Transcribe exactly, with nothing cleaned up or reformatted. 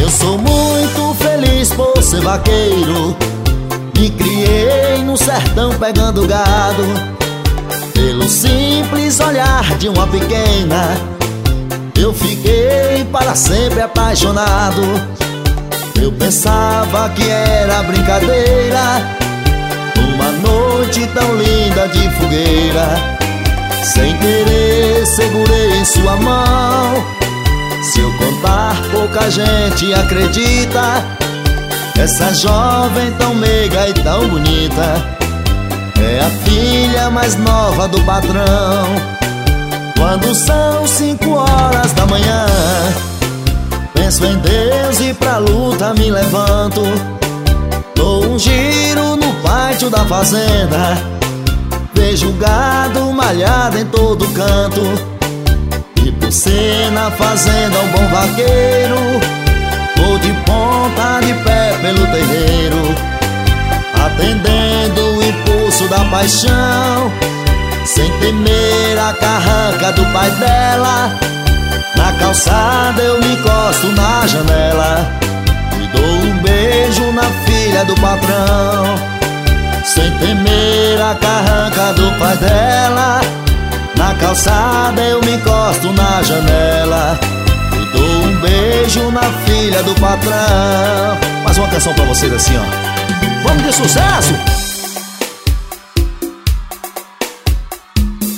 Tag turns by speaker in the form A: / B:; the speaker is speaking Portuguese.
A: Eu sou muito feliz por ser vaqueiro. Me criei no sertão pegando gado. Pelo simples olhar de uma pequena, eu fiquei para sempre apaixonado. Eu pensava que era brincadeira, uma noite tão linda de fogueira. Sem querer segurei em sua mão. Se eu contar, pouca gente acredita. Essa jovem tão meiga e tão bonita é a filha mais nova do patrão. Quando são cinco horas da manhã, penso em Deus e pra luta me levanto. Dou um giro no pátio da fazenda, vejo gado malhado em todo canto. E por ser na fazenda um bom vaqueiro, vou de ponta de pé pelo terreiro, atendendo o impulso da paixão, sem temer a carranca do pai dela. Na calçada eu me encosto na janela e dou um beijo na filha do patrão. Sem temer a carranca do pai dela, na calçada eu me encosto na janela e dou um beijo na filha do patrão. Mais uma canção pra vocês assim, ó. Vamos de sucesso!